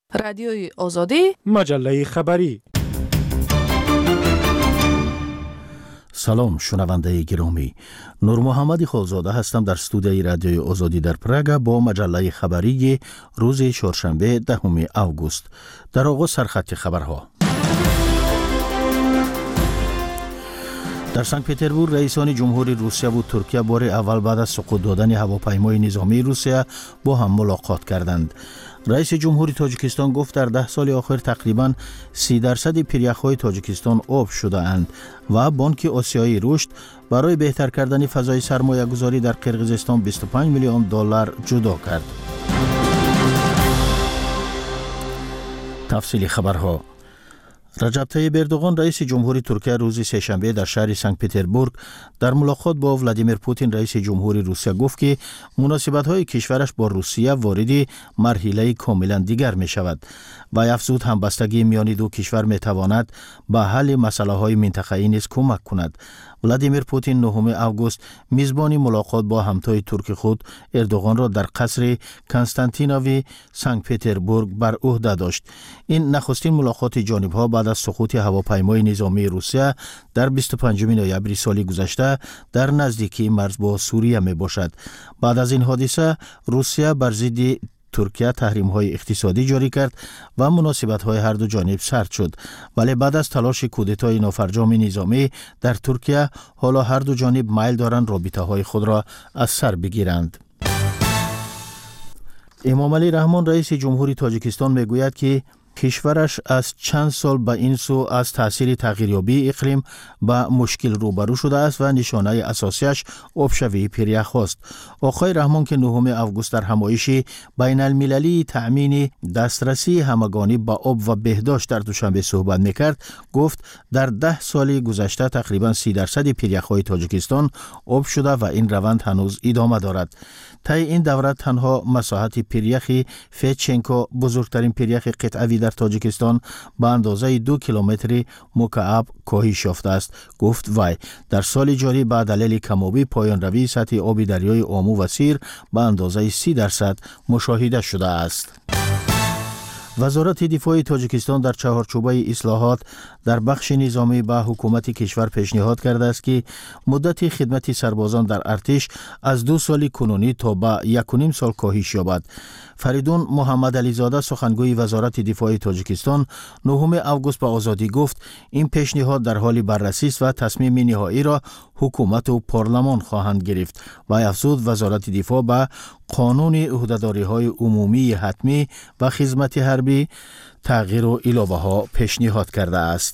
رادیوی آزادی، مجله خبری. سلام شنونده گرامی، نور محمد خالزاده هستم در استودیوی رادیوی آزادی در پراگ با مجله خبری روز چهارشنبه 10 اوگوست. در آغاز سرخط خبرها. در سنت پترزبورگ رئیسان جمهوری روسیه و ترکیه بار اول بعد از سقوط دادن هواپیمای نظامی روسیه با هم ملاقات کردند. رئیس جمهوری تاجیکستان گفت در 10 سال آخر تقریباً 30% پیریخ‌های تاجیکستان آب شده اند و بانک آسیایی رشد برای بهتر کردن فضای سرمایه گذاری در قرقیزستان 25 میلیون دلار جدا کرد. تفصیل خبرها. رجب طیب اردوغان رئیس جمهوری ترکیه روز سه‌شنبه در شهر سنت پترزبورگ در ملاقات با ولادیمیر پوتین رئیس جمهوری روسیه گفت که مناسبت‌های کشورش با روسیه وارد مرحله کاملا دیگر می‌شود و افزود همبستگی میان دو کشور می‌تواند به حل مسائل منطقه‌ای نیز کمک کند. ولادیمیر پوتین 9 اوگوست میزبانی ملاقات با همتای ترک خود اردوغان را در قصر کنستانتینوی سنت پترزبورگ بر عهده داشت. این نخستین ملاقات جانب‌ها بعد از سقوط هواپیمای نظامی روسیه در 25 نوامبر سال گذشته در نزدیکی مرز با سوریه می باشد. بعد از این حادثه روسیه بر ضد ترکیه تحریم‌های اقتصادی جاری کرد و مناسبت‌های هر دو جانب سرد شد، ولی بعد از تلاش کودتای نافرجام نظامی در ترکیه حالا هر دو جانب میل دارند رابطه‌های خود را از سر بگیرند. امامعلی رحمان رئیس جمهوری تاجیکستان میگوید که کشورش از چند سال به این سو از تاثیر تغییریابی اقلیم به مشکل روبرو شده است و نشانه اساسیش آبشوی پیریخ است. آقای رحمان که 9 اوگوست در همایش بین المللی تأمین دسترسی همگانی به آب و بهداشت در دوشنبه صحبت میکرد، گفت در 10 سال گذشته تقریبا 30% پیریخ‌های تاجیکستان آب شده و این روند هنوز ادامه دارد. طی این دوره تنها مساحت پیریخ فیچنکو بزرگترین پیریخ قطعوی در تاجیکستان به اندازه 2 کیلومتر مکعب کاهش یافته است. گفت وی در سال جاری به دلیل کم‌آبی پایان روی سطح آب دریای آمو و سیر به اندازه 30% مشاهده شده است. وزارت دفاع تاجیکستان در چهارچوبه اصلاحات در بخش نظامی به حکومت کشور پیشنهاد کرده است که مدت خدمت سربازان در ارتش از 2 سال کنونی تا به 1.5 سال کاهش یابد. فریدون محمد علی زاده سخنگوی وزارت دفاع تاجیکستان 9 اوگوست به آزادی گفت این پیشنهاد در حال بررسی است و تصمیم نهایی را حکومت و پارلمان خواهند گرفت و افزود وزارت دفاع به قانون عهده‌داری‌های عمومی حتمی و خدمت حربی تغییر و علاوه‌ها پیشنهاد کرده است.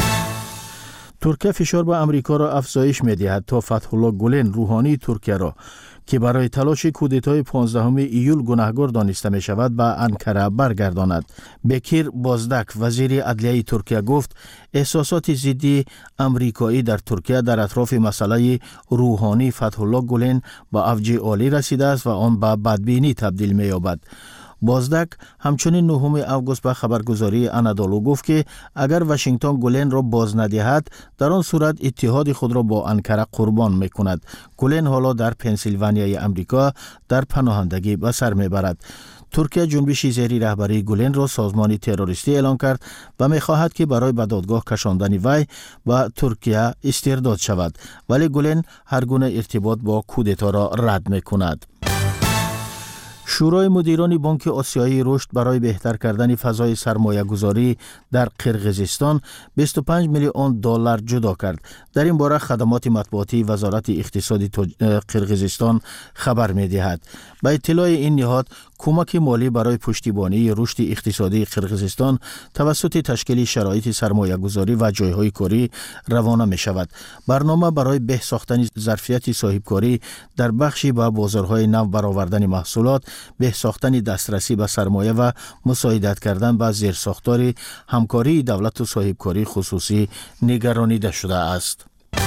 ترکیه فشار به امریکا را افزایش می‌دهد تا فتح الله گولن روحانی ترکیه را که برای تلاش کودتای 15 ایول گناهکار دانسته می شود به انکره برگرداند. بکیر بازدک وزیر عدلیه ترکیه گفت احساسات ضدی امریکایی در ترکیه در اطراف مسئله روحانی فتح الله گولن به اوج عالی رسیده است و آن به بدبینی تبدیل می یابد. بازدک همچنین 9 اوگوست به خبرگزاری انادولو گفت که اگر واشنگتن گولن را باز ندهد در آن صورت اتحاد خود را با انکره قربان میکند. گولن حالا در پنسیلوانیای امریکا در پناهندگی به سر میبرد. ترکیه جنبش زیر رهبری گولن را سازمان تروریستی اعلام کرد و می‌خواهد که برای به دادگاه کشاندن وی و ترکیه استرداد شود، ولی گولن هر گونه ارتباط با کودتا را رد می‌کند. شورای مدیران بانک آسیایی رشد برای بهتر کردن فضای سرمایه گذاری در قرقیزستان 25 میلیون دلار جدا کرد. در این باره خدمات مطبوعاتی وزارت اقتصادی قرقیزستان خبر می دهد. به اطلاع این نهاد کمک مالی برای پشتیبانی رشد اقتصادی قرقیزستان توسط تشکیل شرایط سرمایه گذاری و جایهای کاری روانه می شود. برنامه برای به ساختن ظرفیت صاحبکاری در بخشی به بازارهای نو برآوردن محصولات، به ساختن دسترسی به سرمایه و مساعدت کردن به زیرساختار همکاری دولت و صاحبکاری خصوصی نگرانیده شده است.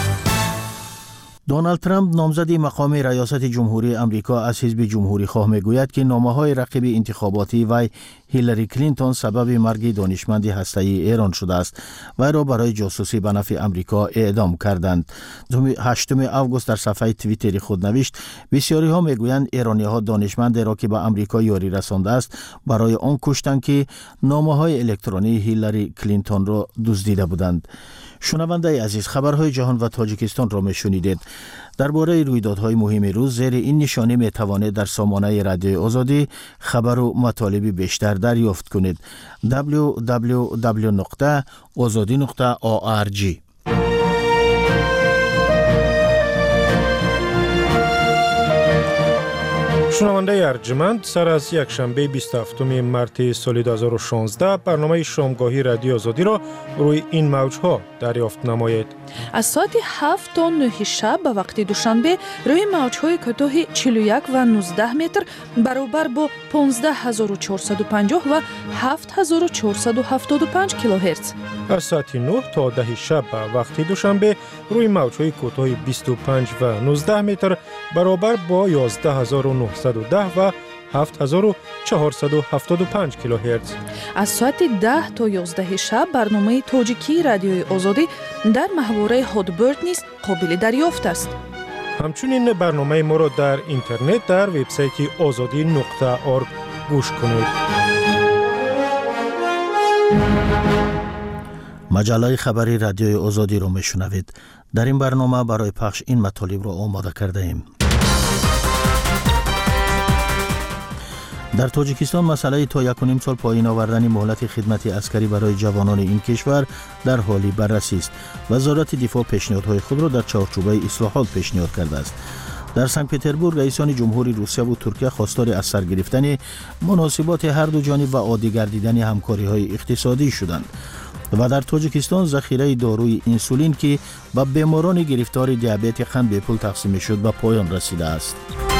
دونالد ترامپ نامزد مقام ریاست جمهوری امریکا از حزب جمهوری خواه میگوید که نامه‌های رقیب انتخاباتی وی هیلاری کلینتون سبب مرگ دانشمند هسته‌ای ایران شده است و او را برای جاسوسی به نفع آمریکا اعدام کردند. 8 آگوست در صفحه توییتری خود نوشت بسیاری ها میگویند ایرانی‌ها دانشمند را که به آمریکا یاری رسانده است برای آن کشتند که نامه‌های الکترونی هیلاری کلینتون را دزدیده بودند. شنونده عزیز، خبرهای جهان و تاجیکستان را میشنیدید. درباره رویدادهای مهم روز زیر این نشانه میتوانید در سامانه رادیوی آزادی خبر و مطالب بیشتر دریافت کنید. www.azadi.org. شنونده ارجمند، سر از یک شنبه 27 مارت سال 2016 برنامه شامگاهی رادیو آزادی را روی این موج‌ها دریافت نمایید. از ساعت 7 تا 9 شب به وقت دوشنبه روی موج‌های کوتاه 41 و 19 متر برابر با 15450 و 7475 کیلوهرتز. از ساعت 9 تا 10 شب به وقت دوشنبه روی موج‌های کوتاه 25 و 19 متر برابر با 11910 و 7475 کیلوهرتز. از ساعت 10 تا 11 شب برنامه تاجیکی رادیوی آزادی در محوره هادبرد نیز قابل دریافت است. همچنین برنامه ما را در اینترنت در وبسایت azadi.org گوش کنید. مجله خبری رادیوی آزادی را میشنوید. در این برنامه برای پخش این مطالب را آماده کرده ایم. در تاجیکستان مسئله تا 1.5 سال پایین آوردن مهلت خدمت عسکری برای جوانان این کشور در حالی بررسی است. وزارت دفاع پیشنهادهای خود را در چارچوب اصلاحات پیشنهاد کرده است. در سنت پترزبورگ رئیسان جمهوری روسیه و ترکیه خواستار از سر گرفتن مناسبات هر دو جانب و عادی گردیدن همکاری‌های اقتصادی شدند. و در تاجیکستان ذخیره داروی انسولین که به بیماران گرفتار دیابت قند به پول تقسیم شد به پایان رسیده است.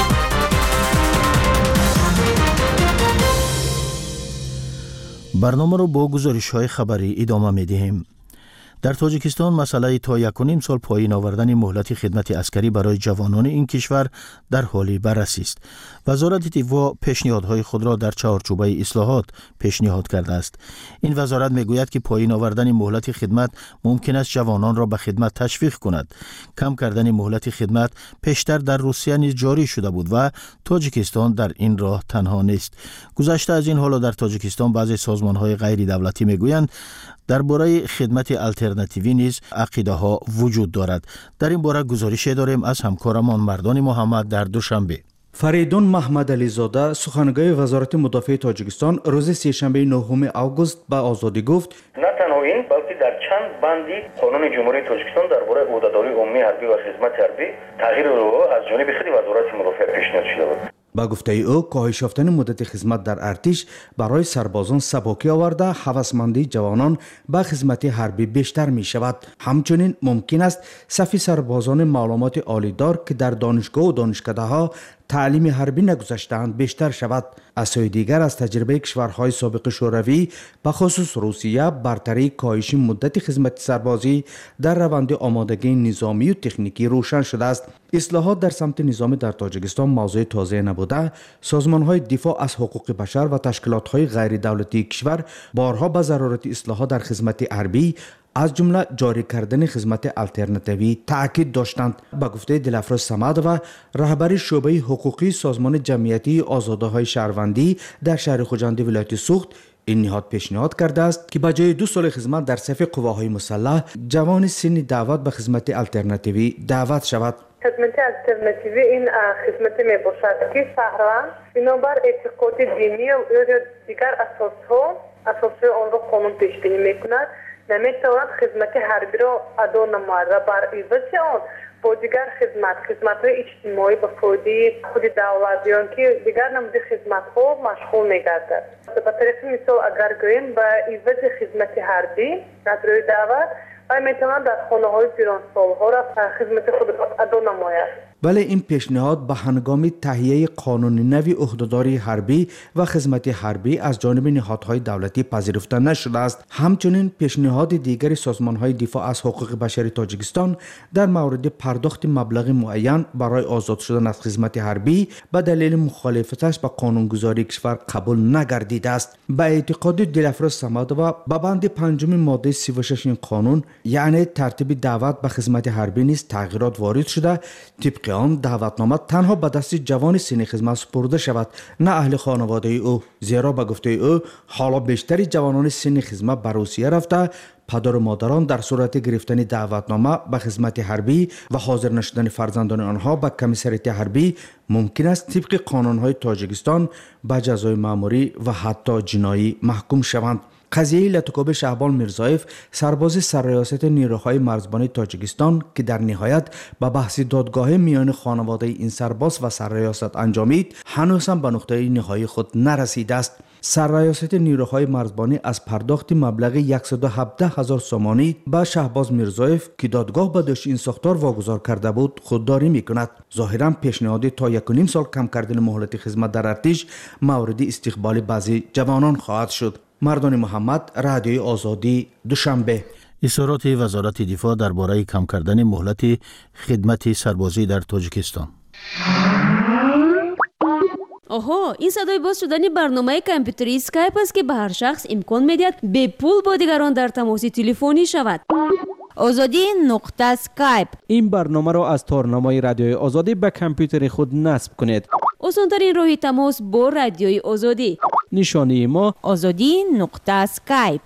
برنامه رو با گزارش‌های خبری ادامه می‌دهیم. در تاجیکستان مسئله تا 1.5 سال پایین آوردن مهلت خدمت عسکری برای جوانان این کشور در حال بررسی است. وزارت دفاع پیشنهادهای خود را در چارچوبه اصلاحات پیشنهاد کرده است. این وزارت میگوید که پایین آوردن مهلت خدمت ممکن است جوانان را به خدمت تشویق کند. کم کردن مهلت خدمت پیشتر در روسیه نیز جاری شده بود و تاجیکستان در این راه تنها نیست. گذشته از این حالا در تاجیکستان بعضی سازمان‌های غیر دولتی میگویند درباره خدمت الترناتیوی نیز عقیده‌ها وجود دارد. در این باره گزارش داریم از همکارمان مردان محمد در دوشنبه. فریدون محمد علیزاده سخنگوی وزارت مدافع تاجیکستان روز سه‌شنبه 9 آگوست به آزادی گفت نه تنها این بلکه در چند بندی قانون جمهوری تاجیکستان درباره عهدهداری عمومی حربی و خدمت حربی تغییر رو از جانب خود وزارت مدافع پیشنهاد شده بود. با گفته او کاهش یافتن مدت خدمت در ارتش برای سربازان سبکی آورده هوسمندی جوانان به خدمت حربی بیشتر می شود. همچنین ممکن است صف سربازان معلومات عالیدار که در دانشگاه و دانشکده ها تعلیم حربی نگذاشتند بیشتر شود. از سوی دیگر از تجربه کشورهای سابق شوروی به خصوص روسیه برتری کاهش مدت خدمت سربازی در روند آمادگی نظامی و تکنیکی روشن شده است. اصلاحات در سمت نظامی در تاجیکستان موضوع تازه نبوده. سازمان‌های دفاع از حقوق بشر و تشکیلات‌های غیر دولتی کشور بارها به ضرورت اصلاحات در خدمت حربی از جمله جاری کردن خدمت الترناتیوی تاکید داشتند. با گفته دلفراز صمد و رهبر شعبه حقوقی سازمان جمعیتی آزاده‌های شهروندی در شهر خوجند ولایت سوخت، این نهاد پیشنهاد کرده است که بجای 2 سال خدمت در صف قواهای مسلح جوان سن دعوت به خدمت الترناتیوی دعوت شود. خدمت الترناتیوی این خدمت می باشد که شهروند بنابر اعتقاد دینی یا دیگر اساسهای آن را قانون پیش بینی می کند نمیتواند خدمت حربی را ادا نماید و بر عوض آن با دیگر خدمت‌های اجتماعی به فایده خود دولتیان که دیگر نمود خدمت‌ها مشغول می‌گردد. به طریق مثال اگر گوییم به عوض خدمت حربی از روی دعوت و میتواند در خانه‌های پیرانسال‌ها را خدمت خود را ادا نماید. ولی این پیشنهاد به هنگام تهیه قانون نوی عهدهداری حربی و خدمت حربی از جانب نهادهای دولتی پذیرفته نشده است. همچنین پیشنهاد دیگر سازمانهای دفاع از حقوق بشری تاجیکستان در مورد پرداخت مبلغ معین برای آزاد شدن از خدمت حربی به دلیل مخالفتش با قانونگذاری کشور قبول نگردیده است. به اعتقاد دلفراز صمدوی به بند 5 ماده 36 این قانون یعنی ترتیب دعوت به خدمت حربی نیز تغییرات وارد شده. طبق آن دعوتنامه تنها به دست جوان سن خدمت سپرده شود نه اهل خانواده او، زیرا به گفته او حالا بیشتری جوانان سن خدمت به روسیه رفته. پدر و مادران در صورت گرفتن دعوتنامه به خدمت حربی و حاضر نشدن فرزندان آنها به کمیسریت حربی ممکن است طبق قانونهای تاجیکستان به جزای مأموری و حتی جنایی محکوم شوند. قضیه لطوکوب شعبان میرزایف سرباز سرریاست نیروهای مرزبانی تاجیکستان که در نهایت به بحث دادگاه میان خانواده این سرباز و سرریاست انجامید هنوز هم به نقطه نهایی خود نرسیده است. سرریاست نیروهای مرزبانی از پرداخت مبلغ 117,000 سومانی به شهباز میرزایف که دادگاه به دوش این ساختار واگذار کرده بود خودداری میکند. ظاهرا پیشنهاد تا 1.5 سال کم کردن مهلت خدمت در ارتش مورد استقبال بعضی جوانان خواهد شد. مردان محمد، رادیوی آزادی، دوشنبه. اصرارات وزارت دفاع درباره کم کردن مهلت خدمت سربازی در تاجیکستان. آها، این صدای باز شدن برنامه کامپیوتری اسکایپ است که به هر شخص امکان میدهد به پول با دیگران در تماس تلفنی شود. آزادی نقطه اسکایپ. این برنامه را از تارنمای رادیوی آزادی به کامپیوتر خود نصب کنید. آسان‌ترین راه تماس با رادیوی آزادی. نشانی ما آزادی نقطه اسکایپ.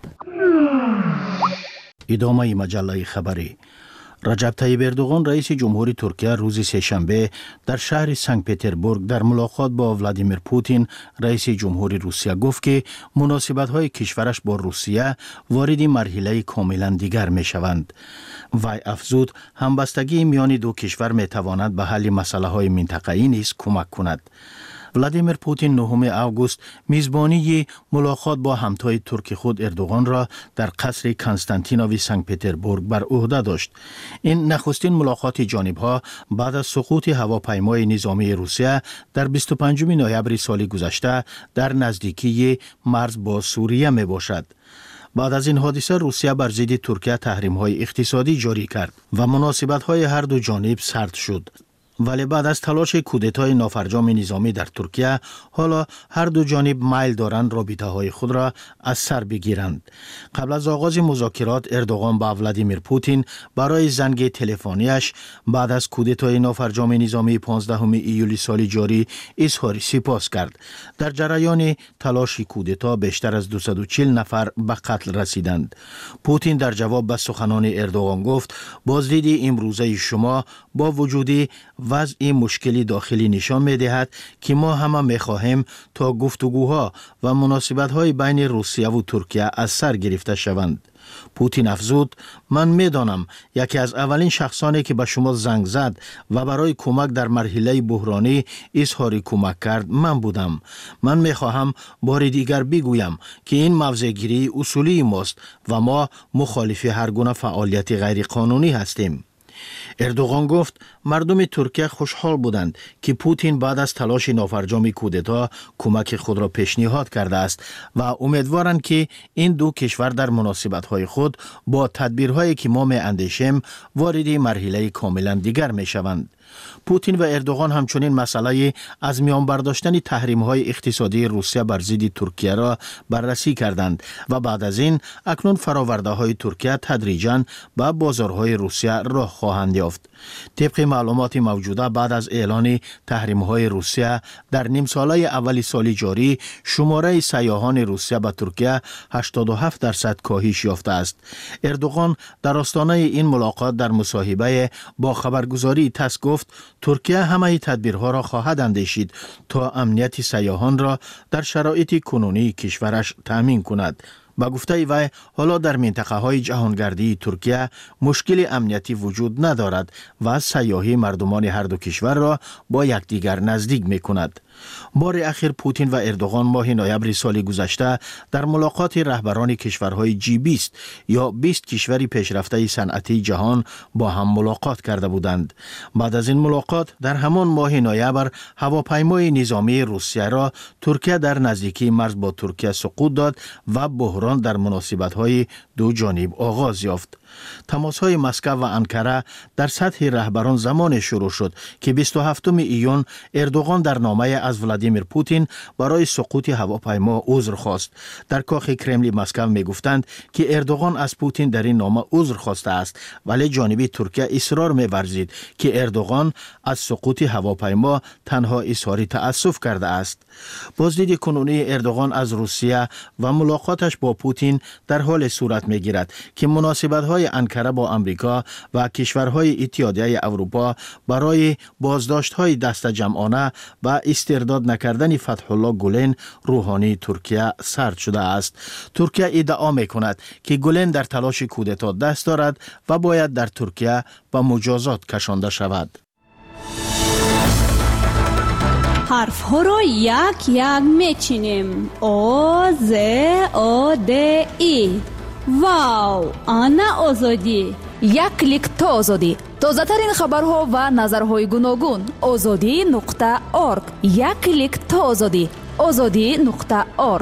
ادامه مجله خبری. رجب طیب اردوغان رئیس جمهوری ترکیه روز سه‌شنبه در شهر سنت پترزبورگ در ملاقات با ولادیمیر پوتین رئیس جمهوری روسیه گفت که مناسبت‌های کشورش با روسیه وارد مرحله کاملا دیگر می‌شوند. وی افزود همبستگی میان دو کشور می‌تواند به حل مسائل منطقه‌ای نیز کمک کند. ولادیمیر پوتین 9 آگوست میزبانی ملاقات با همتای ترک خود اردوغان را در قصر کنستانتینوی سنت پترزبورگ بر عهده داشت. این نخستین ملاقات جانب‌ها بعد از سقوط هواپیمای نظامی روسیه در 25 نوامبر سال گذشته در نزدیکی مرز با سوریه می باشد. بعد از این حادثه روسیه بر ضد ترکیه تحریم‌های اقتصادی جاری کرد و مناسبت‌های هر دو جانب سرد شد. ولی بعد از تلاش کودتای نافرجام نظامی در ترکیه حالا هر دو جانب میل دارند رابطه‌های خود را از سر بگیرند. قبل از آغاز مذاکرات اردوغان با ولادیمیر پوتین برای زنگ تلفنیش بعد از کودتای نافرجام نظامی 15 ایول سال جاری اظهار سپاس کرد. در جریان تلاش کودتا بیشتر از 240 نفر به قتل رسیدند. پوتین در جواب به سخنان اردوغان گفت بازدید امروزه شما با وجود وضع مشکلی داخلی نشان می‌دهد که ما همه می‌خواهیم تا گفتگوها و مناسبت‌های بین روسیه و ترکیه از سر گرفته شوند. پوتین افزود من می‌دانم یکی از اولین شخصانی که به شما زنگ زد و برای کمک در مرحله بحرانی اظهار کمک کرد من بودم. من می‌خواهم بار دیگر بگویم که این موضع‌گیری اصولی ماست و ما مخالف هر گونه فعالیت غیرقانونی هستیم. اردوغان گفت مردم ترکیه خوشحال بودند که پوتین بعد از تلاش نافرجام کودتا کمک خود را پیشنهاد کرده است و امیدوارند که این دو کشور در مناسبت‌های خود با تدبیرهایی که ما می‌اندیشیم وارد مرحله کاملا دیگر می‌شوند. پوتین و اردوغان همچنین مسئله از میان برداشتن تحریم‌های اقتصادی روسیه بر ضد ترکیه را بررسی کردند و بعد از این اکنون فراورده‌های ترکیه تدریجاً به بازارهای روسیه راه خواهند یافت. طبق معلومات موجوده بعد از اعلان تحریم‌های روسیه در نیم ساله اول سال جاری شماره سیاحان روسیه به ترکیه 87% کاهش یافته است. اردوغان در آستانه این ملاقات در مصاحبه با خبرگزاری تاس گفت ترکیه همه تدبیرها را خواهد اندیشید تا امنیت سیاحان را در شرایط کنونی کشورش تأمین کند. با گفته وی حالا در منطقه های جهانگردی ترکیه مشکل امنیتی وجود ندارد و سیاحی مردمان هر دو کشور را با یکدیگر نزدیک می کند. بار اخیر پوتین و اردوغان ماه نوامبر سال گذشته در ملاقات رهبران کشورهای G20 یا 20 کشور پیشرفته صنعتی جهان با هم ملاقات کرده بودند. بعد از این ملاقات در همان ماه نوامبر هواپیمای نظامی روسیه را ترکیه در نزدیکی مرز با ترکیه سقوط داد و بحران در مناسبت‌های دو جانب آغاز یافت. تماس‌های مسکو و انکره در سطح رهبران زمان شروع شد که 27 ایون اردوغان در نامه از ولادیمیر پوتین برای سقوط هواپیما عذر خواست. در کاخ کرملین مسکو می‌گفتند که اردوغان از پوتین در این نامه عذر خواسته است، ولی جانب ترکیه اصرار می‌ورزید که اردوغان از سقوط هواپیما تنها اظهار تأسف کرده است. بازدید کنونی اردوغان از روسیه و ملاقاتش با پوتین در حال صورت می‌گیرد که مناسبت‌های انکره با آمریکا و کشورهای اتحادیه اروپا برای بازداشت‌های دست جمعانه و استرداد نکردن فتح الله گولن روحانی ترکیه سرد شده است. ترکیه ادعا می‌کند که گولن در تلاش کودتا دست دارد و باید در ترکیه به مجازات کشانده شود. حرف ها رو یک یک میچینیم. او ز او د ای. واو، آنا آزادی. یک کلیک تا آزادی. تازه‌ترین خبرها و نظرهای گوناگون. azadi.org. یک کلیک تا آزادی. azadi.org.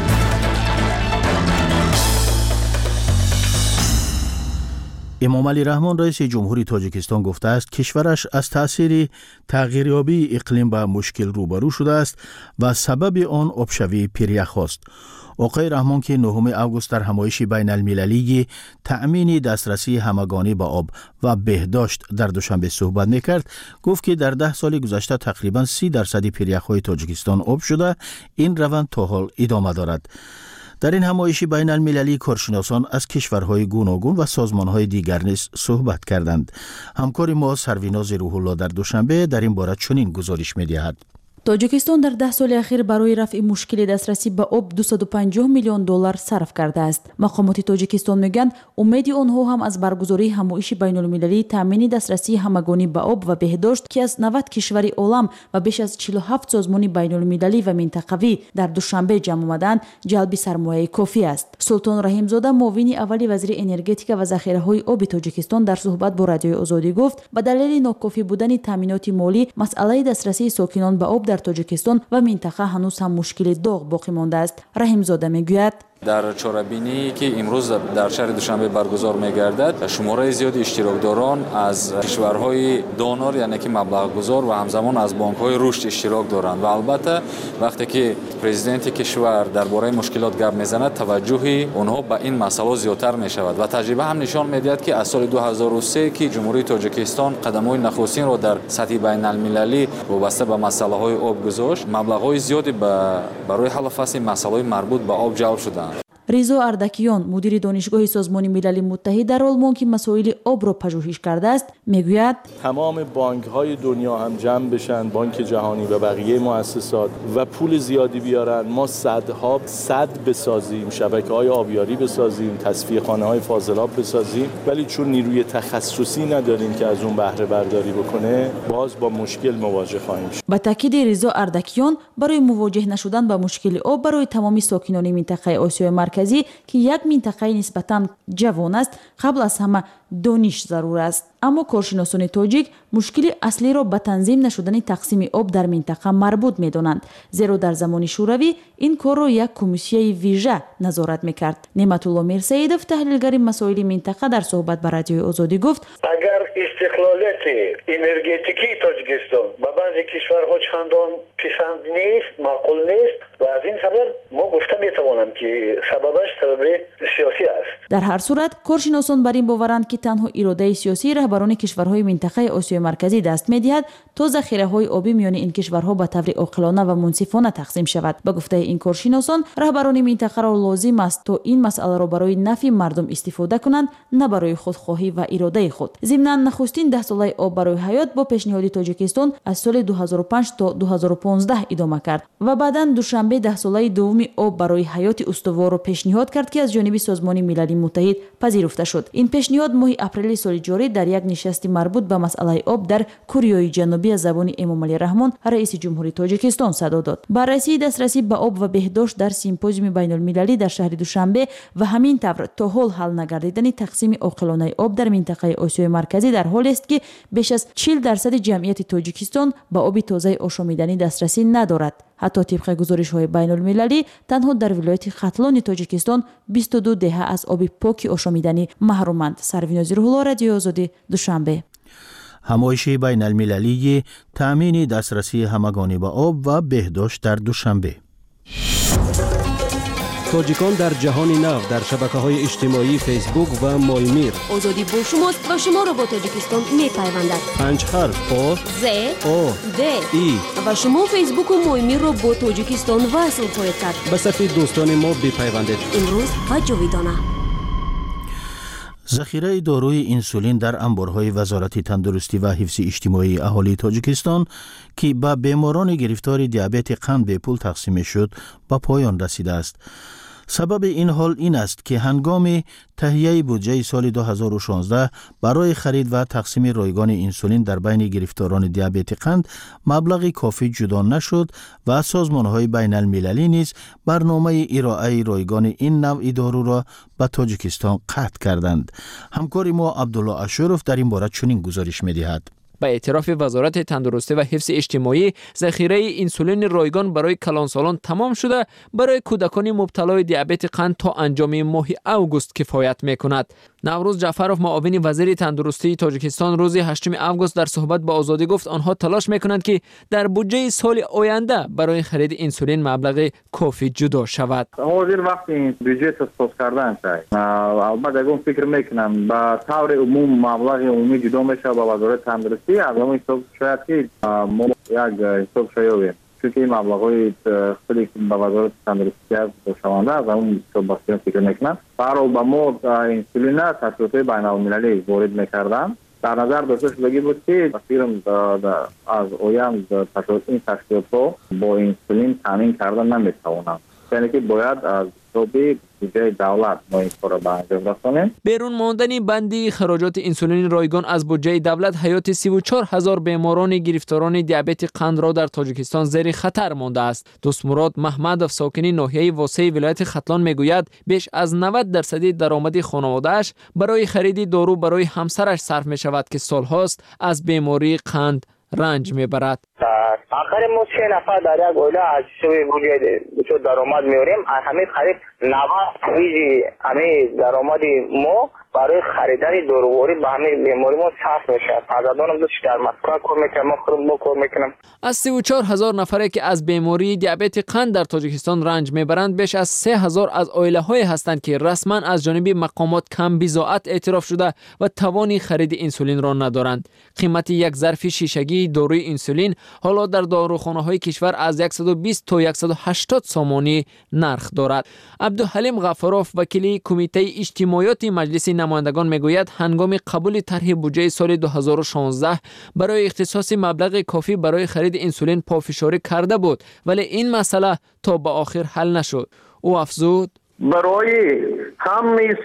امامعلی رحمان رئیس جمهوری تاجیکستان گفته است کشورش از تأثیر تغییریابی اقلیم به مشکل روبرو شده است و سبب آن آبشوی پیریخ است. آقای رحمان که 9 اوگوست در همایش بین المللی تأمین دسترسی همگانی به آب و بهداشت در دوشنبه صحبت میکرد، گفت که در 10 سال گذشته تقریباً 30% پیریخ‌های تاجیکستان آب شده. این روند تا حال ادامه دارد. در این همایش بین المللی کارشناسان از کشورهای گوناگون و سازمانهای دیگر نیز صحبت کردند. همکار ما سرویناز روح الله در دوشنبه در این باره چنین گزارش می‌دهد. تاجیکستان در 10 سال اخیر برای رفع مشکل دسترسی به آب 250 میلیون دلار صرف کرده است. مقامات تاجیکستان میگویند امید آنها هم از برگزاری همایش بین المللی تامین دسترسی همگانی به آب و بهداشت که از 90 کشور عالم و بیش از 47 سازمان بین المللی و منطقوی در دوشنبه جمع آمدند جلب سرمایه کافی است. سلطان رحیمزاده معاون اول وزیر انرژتیک و ذخیره‌های آب تاجیکستان در صحبت با رادیوی آزادی گفت به دلیل ناکافی بودن تامینات مالی مسئله دسترسی ساکنان به آب در تاجیکستان و منطقه هنوز هم مشکل داغ باقی مانده است. رحیمزاده میگوید در چهاربینی که امروز در شهر دوشنبه برگزار می‌گردد شماره زیادی اشتراکداران از کشورهای دونور یعنی که مبلغ گذار و همزمان از بانک‌های رشد اشتراک دارند و البته وقتی که پرزیدنت کشور درباره مشکلات گپ میزند توجه آنها به این مسئله زیادتر می‌شود و تجربه هم نشان می‌دهد که از سال 2003 که جمهوری تاجیکستان قدم‌های نخستین را در سطح بین‌المللی وابسته به مسائل آب گذاشت مبلغ‌های زیادی برای حل فصل مسائل مربوط به آب جلب شدند. ریزا اردکیان مدیر دانشگاه سازمان ملل متحد در آلمان که مسائل آب را پژوهش کرده است میگوید تمام بانک‌های دنیا هم جمع بشن، بانک جهانی و بقیه مؤسسات و پول زیادی بیارن، ما صدها صد بسازیم، شبکه‌های آبیاری بسازیم، تصفیه خانه‌های فاضلاب بسازیم، ولی چون نیروی تخصصی نداریم که از اون بهره برداری بکنه باز با مشکل مواجه خواهیم شد. با تاکید ریزا اردکیان برای مواجه نشدن با مشکل آب برای تمامی ساکنان منطقه آسیای مرکزی که یک منطقه نسبتاً جوان است قبل از همه دانش ضرور است. اما کارشناسان تاجیک مشکل اصلی را به تنظیم نشدن تقسیم آب در منطقه مربوط می‌دانند، زیرا در زمان شوروی این کار را یک کمیسیون ویژه نظارت می‌کرد. نعمت الله میرسیدوف تحلیلگر مسائل منطقه در صحبت با رادیوی آزادی گفت اگر استقلالیت انرژتیکی تاجیکستان با بعضی کشورها چندان پسند نیست، معقول نیست و از این خبر ما گفته می‌توانم که سببش سبب سیاسی است. در هر صورت کارشناسان بر این باورند که تنها اراده سیاسی رهبران کشورهای منطقه آسیای مرکزی دست می‌دهد تا ذخیره‌های آبی میان این کشورها به طور عاقلانه و منصفانه تقسیم شود. به گفته این کارشناسان رهبران منطقه را لازم است تا این مسئله را برای نفع مردم استفاده کنند، نه برای خودخواهی و اراده خود. ضمناً نخستین 10 ساله آب برای حیات با پیشنهاد تاجیکستان از سال 2005 تا 2015 ادامه کرد و بعداً دوشنبه 10 ساله دوم آب برای حیات استوار را پیشنهاد کرد که از جانب سازمان ملل متحد پذیرفته شد. این پیشنهاد ماه اپریل سال جاری در یک نشست مربوط به مسئله آب در کره جنوبی از زبان امامعلی رحمان رئیس جمهوری تاجیکستان صدا داد. بررسی دسترسی به آب و بهداشت در سیمپوزیوم بین‌المللی در شهر دوشنبه و همین طور تا حال حل نگردیدن تقسیم عاقلانه آب در منطقه آسیای مرکزی در حالی است که بیش از 40% جمعیت تاجیکستان به آب تازه آشامیدنی دسترسی ندارد. حتی طبق گزارش‌های بین‌المللی تنها در ولایت ختلان تاجیکستان 22 دهه از آب پاک آشامیدنی محرومند. سروینازی روح‌الله، رادیو آزادی، دوشنبه. همایش بین المللی تأمین دسترسی همگانی به آب و بهداشت در دوشنبه. تاجیکان در جهان نو در شبکه‌های اجتماعی فیسبوک و مایمیر. آزادی با شماست و شما را با تاجیکستان می‌پیوندد. 5 حرف آ ز او د ای و شما فیسبوک و مایمیر را با تاجیکستان وصل خواهید کرد. به صفحه دوستان ما بپیوندید. امروز و جاویدانه. ذخیره داروی انسولین در انبارهای وزارت تندرستی و حفظ اجتماعی اهالی تاجیکستان که به بیماران گرفتار دیابت قند به پول تقسیم شد به پایان رسیده است. سبب این حال این است که هنگام تهیه بودجه سال 2016 برای خرید و تقسیم رایگان انسولین در بین گرفتاران دیابت قند مبلغ کافی جدا نشد و سازمان‌های بین المللی نیز برنامه ارائه رایگان این نوع دارو را به تاجیکستان قطع کردند. همکار ما عبدالله اشرف در این باره چنین گزارش می‌دهد. به اعتراف وزارت تندرستی و حفظ اجتماعی، ذخیره انسولین رایگان برای کلانسالان تمام شده برای کودکان مبتلای دیابت قند تا انجام ماه اوگوست کفایت میکند. نوروز جعفرов معاون وزیر تندرستی تاجیکستان روز 8 اوگوست در صحبت با آزادی گفت آنها تلاش میکنند که در بودجه سال آینده برای خرید انسولین مبلغ کافی جدا شود. حاضر وقتی بودجه تساس کردن شد البته اون فکر میکنم با طور عموم مبلغ عمومی جدا میشه با وزارت تندرستی از اون حساب شاید که ما یک حساب شایویم چون این مبلغ‌های خیلی به وزارت تندرستی شونده از اون حساب بسیار فکر میکنم برای با ما انسولین تشکیلات بین‌المللی وارد میکردن در نظر داشته شدگی بود که بسیارم از اویم این تشکیلات ها با انسولین تامین کردن نمیتوانند یعنی که باید از بودجه دولت ما این کار را به انجام رسانیم. بیرون ماندن بندی خراجات انسولین رایگان از بودجه دولت حیات 34,000 بیماران گرفتاران دیابت قند را در تاجیکستان زیر خطر مانده است. دوستمراد محمدov ساکن ناحیه واسه ولایت ختلان میگوید بیش از 90% درآمد خانواده‌اش برای خرید دارو برای همسرش صرف می شود که سالهاست از بیماری قند رنج میبرد. آخر ما 3 نفر در یک عائله از سوی بودجه چه درآمد میاریم همین خرید 90% همین درآمد ما برای خریدن داروواری به همین بیماری ما صرف میشه. فرزندانم دوست در مسکن کار میکنم ما خودم کار میکنم. از 34,000 نفره که از بیماری دیابت قند در تاجیکستان رنج میبرند بیش از 3,000 از عائله‌های هستند که رسما از جانب مقامات کم بضاعت اعتراف شده و توانی خرید انسولین را ندارند. قیمت یک ظرف شیشگی داروی انسولین حالا در داروخانه‌های کشور از 120 تا 180 سامانی نرخ دارد. عبدالحلیم غفاروف وکیل کمیته اجتماعیات مجلس نمایندگان میگوید هنگام قبول طرح بودجه سال 2016 برای اختصاص مبلغ کافی برای خرید انسولین پافشاری کرده بود ولی این مسئله تا به آخر حل نشد. او افزود برای همه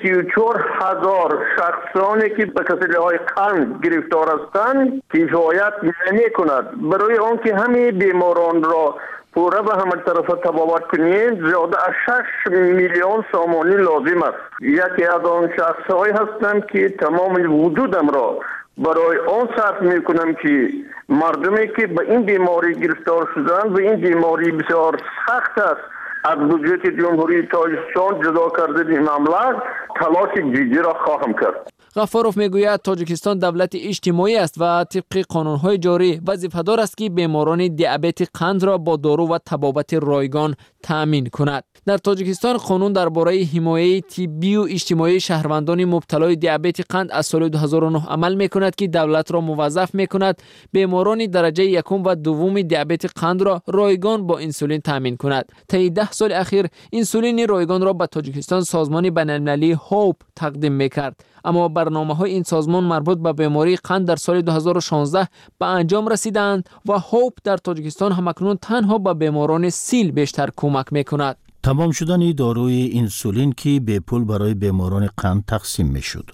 34,000 شخصانی که به کسیله‌های قند گرفتار هستند کفایت نمی کند. برای آنکه همه بیماران را پورا به همه طرف تبابت کنیم زیاده از 6 میلیون سامانی لازم است. یکی از آن شخصهایی هستند که تمام وجودم را برای آن صرف می کنم که مردمی که به این بیماری گرفتار شدند و این بیماری بسیار سخت است از بودجه جمهوری تاجیکستان جدا کردن این مبلغ تلاش جدی را خواهم کرد. غفاروف میگوید تاجیکستان دولت اجتماعی است و طبق قانون‌های جاری وظیفه‌دار است که بیماران دیابت قند را با دارو و طبابت رایگان تأمین کند. در تاجیکستان قانون درباره حمایت طبی و اجتماعی شهروندان مبتلای دیابت قند از سال 2009 عمل می‌کند که دولت را موظف می‌کند بیماران درجه یکم و دوم دیابت قند را رایگان با انسولین تأمین کند. طی 10 سال اخیر انسولین رایگان را به تاجیکستان سازمان بین‌المللی هوپ تقدیم می‌کرد. اما برنامه‌های این سازمان مربوط به بیماری قند در سال 2016 به انجام رسیدند و هوپ در تاجیکستان همکنون تنها به بیماران سیل بیشتر کمک می‌کند. تمام شدن داروی انسولین که به پول برای بیماران قند تقسیم میشد.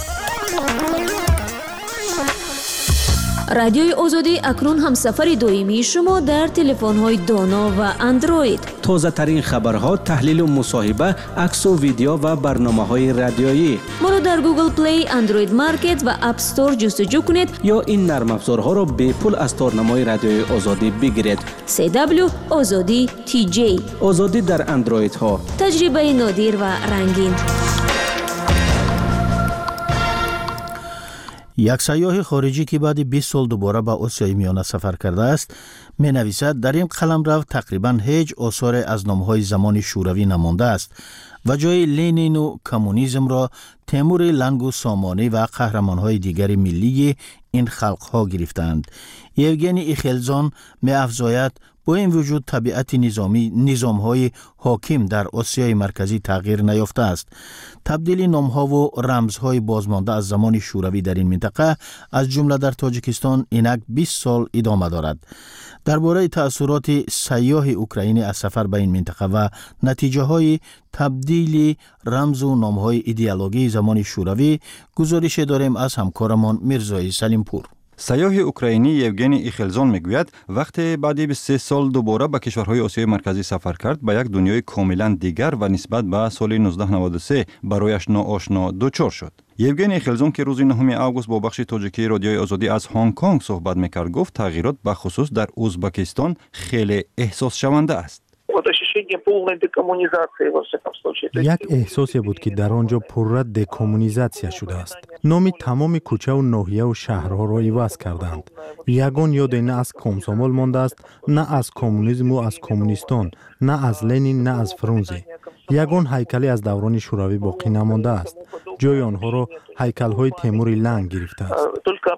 رادیوی آزادی اکنون هم سفر دائمی شما در تلفن‌های دانا و اندروید. تازه ترین خبرها، تحلیل و مصاحبه، عکس و ویدیو و برنامه‌های رادیویی. ما رو در گوگل پلی، اندروید مارکت و اپ استور جستجو کنید یا این نرم افزارها را به پول از تارنمای رادیوی آزادی بگیرید. CW آزادی TJ. آزادی در اندروید ها. تجربه نادر و رنگین. یک سیاح خارجی که بعد 20 سال دوباره به آسیای میانه سفر کرده است می نویسد در این قلمرو تقریبا هیچ آثار از نامهای زمان شوروی نمانده است و جای لنین و کمونیسم را تیمور لنگ و سامانی و قهرمانهای دیگر ملی این خلقها گرفتند. یوگنی ایخلزان می افزاید با این وجود طبیعت نظام‌های حاکم در آسیای مرکزی تغییر نیافته است. تبدیل نام‌ها و رمزهای بازمانده از زمان شوروی در این منطقه از جمله در تاجیکستان اینک 20 سال ادامه دارد. درباره تأثیرات سیاح اوکراینی از سفر به این منطقه و نتیجه‌های تبدیل رمز و نام‌های ایدئولوژی زمان شوروی گزارش داریم از همکارمان میرزای سلیمپور. سیاح اوکراینی یوگنی ایخلزان میگوید وقتی بعد 23 سال دوباره به کشورهای آسیای مرکزی سفر کرد به یک دنیای کاملا دیگر و نسبت به سال 1993 برایش ناآشنا دچار شد. یوگنی ایخلزان که روز 9 آگوست با بخش تاجیکی رادیوی آزادی از هنگ کنگ صحبت میکرد گفت تغییرات به خصوص در ازبکستان خیلی احساس شونده است. یک احساسی بود که در آنجا پررا دکمونیزاسیا شده است. نام تمام کوچه و ناحیه و شهرها را عوض کردند. یگان یاد نه از کمسومول مانده است، نه از کمونیسم و از کمونیستان، نه از لنین، نه از فرانزه. یگان هیکلی از دوران شوروی باقی نمانده است. جای آنها را هیکل‌های تیمور لنگ گرفته است.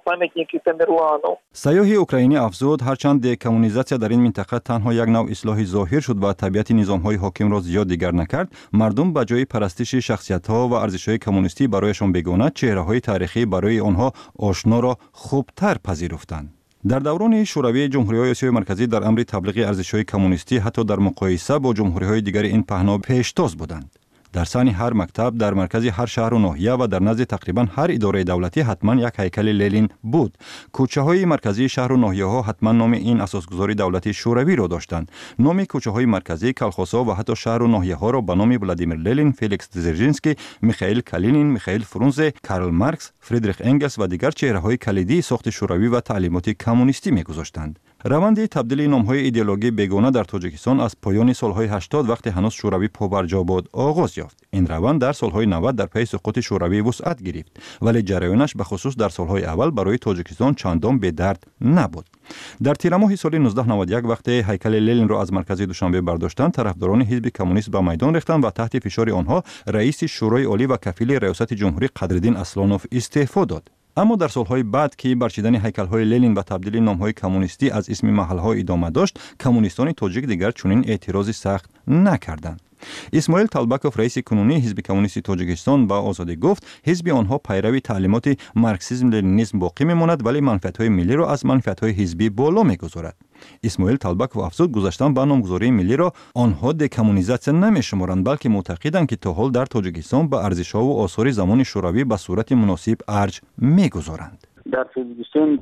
سیاح اوکراینی افزود هرچند دکمونیزاسیا در این منطقه تنها یک نوع اصلاحی ظاهر شد و طبیعت نظام‌های حاکم را زیاد دیگر نکرد، مردم به جای پرستش شخصیت‌ها و ارزش‌های کمونیستی برایشان بیگانه چهره‌های تاریخی برای آنها آشنا را خوبتر پذیرفتند. در دوران شوروی جمهوری‌های آسیای مرکزی در امر تبلیغ ارزش‌های کمونیستی حتی در مقایسه با جمهوری‌های دیگر این پهنا پیشتاز بودند. در سان هر مکتب، در مرکز هر شهر و ناحیه و در نزد تقریبا هر اداره دولتی حتما یک هیکل لنین بود. کوچه‌های مرکزی شهر و ناحیه‌ها حتما نام این اساسگذاری دولتی شوروی را داشتند. نام کوچه‌های مرکزی، کلخاس‌ها و حتی شهر و ناحیه‌ها را به نام ولادیمیر لنین، فلیکس دزرژینسکی، میخائیل کالینین، میخائیل فرانزه، کارل مارکس، فریدریخ انگلس و دیگر چهره‌های کلیدی ساخت شوروی و تعلیمات کمونیستی می‌گذاشتند. روند تبدیل نام‌های ایدئولوژی بیگانه در تاجیکستان از پایان سال‌های 80 وقتی هنوز شوروی پابرجا بود آغاز یافت. این روند در سال‌های 90 در پی سقوط شوروی وسعت گرفت، ولی جریانش به خصوص در سال‌های اول برای تاجیکستان چندان به درد نبود. در تیر ماه سال 1991 وقتی هیکل لنین را از مرکز دوشنبه برداشتند، طرفداران حزب کمونیست به میدان ریختند و تحت فشار آنها رئیس شورای عالی و کفیل ریاست جمهوری قدرالدین اسلانوف استعفا داد. اما در سالهای بعد که برچیدن هیکل‌های لنین و تبدیل نام‌های کمونیستی از اسم محل‌ها ادامه داشت، کمونیستان تاجیک دیگر چنین اعتراضی سخت نکردند. اسماعیل طالبکوف رئیس کنونی حزب کمونیست تاجیکستان با آزادی گفت حزب آنها پیروی تعلیمات مارکسیسم لنینیسم باقی میماند ولی منفعت‌های ملی را از منفعت‌های حزبی بالا می‌گذارد. اسماعیل طالبکوف افزود گذاشتن با نامگذاری ملی را آنها دکمونیزاسیا نمی‌شمارند بلکه معتقدند که تا حال در تاجیکستان به ارزش‌ها و آثار زمان شوروی به صورت مناسب ارج می‌گذارند. در تاجیکستان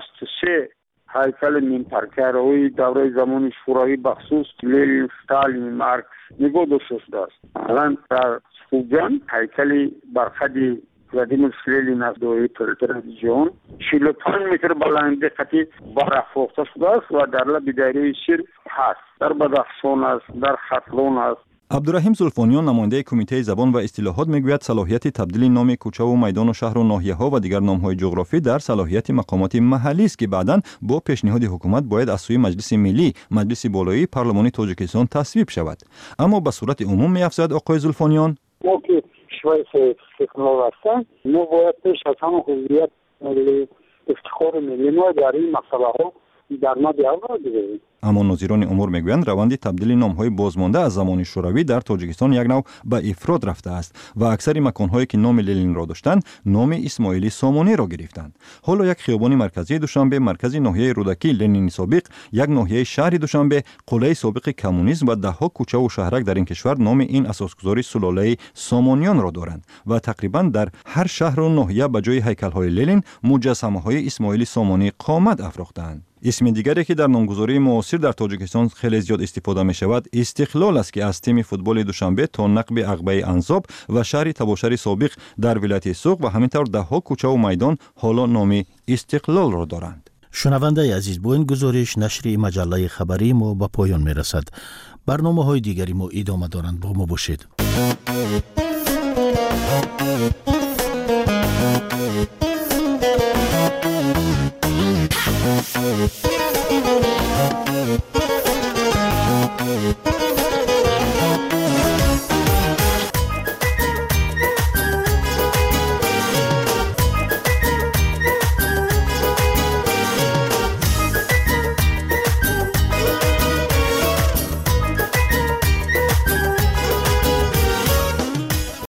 63 هیکل نیمترک‌های دوره زمان شوروی بخصوص لنین، استالین، مارکس نگاه شده است. الان در خوجان هیکل برخدی ولادیمیر لنین از دوره تلویزیون 45 متر بلند قطعی برافروخته شده است و در لب دایره شیر هست. در بدخشان است، در ختلون است. عبدالرحیم زلفانیان نماینده کمیته زبان و اصطلاحات میگوید صلاحیت تبدیل نام کوچه و میدان و شهر و ناحیه‌ها و دیگر نام‌های جغرافی در صلاحیت مقامات محلی است که بعداً با پیشنهاد حکومت باید از سوی مجلس ملی، مجلس بالایی پارلمانی تاجیکستان تصویب شود. اما به صورت عموم می‌افزاید آقای زلفانیان ما که کشور استقلال هستیم، ما باید پیش از همه هویت افتخار ملی ما در این مسئله ها در مد اول بگیریم. اما ناظران امور میگویند روند تبدیل نام‌های بازمانده از زمان شوروی در تاجیکستان یک نوع به افراد رفته است و اکثر مکان‌هایی که نام لنین را داشتند نام اسماعیلی سامانی را گرفتند. حالا یک خیابان مرکزی دوشنبه، مرکز ناحیه رودکی لنین سابق، یک ناحیه شهر دوشنبه، قلعه سابق کمونیسم و ده‌ها کوچه و شهرک در این کشور نام این اساسگذاری سلاله سامانیان را دارند و تقریبا در هر شهر و ناحیه به جای هیکل‌های لنین مجسمه‌های اسماعیلی سامانی قامت افراختند. اسم دیگری که در نامگذاری معاصر در تاجیکستان خیلی زیاد استفاده می شود استقلال است که از تیم فوتبال دوشنبه تا نقب عقبه انزاب و شهر تباشر سابق در ولایت سوق و همینطور ده‌ها کوچه و میدان حالا نام استقلال را دارند. شنونده عزیز، با این گزارش نشر مجله خبری ما به پایان می رسد. برنامه‌های دیگری ما ادامه دارند. با ما باشید.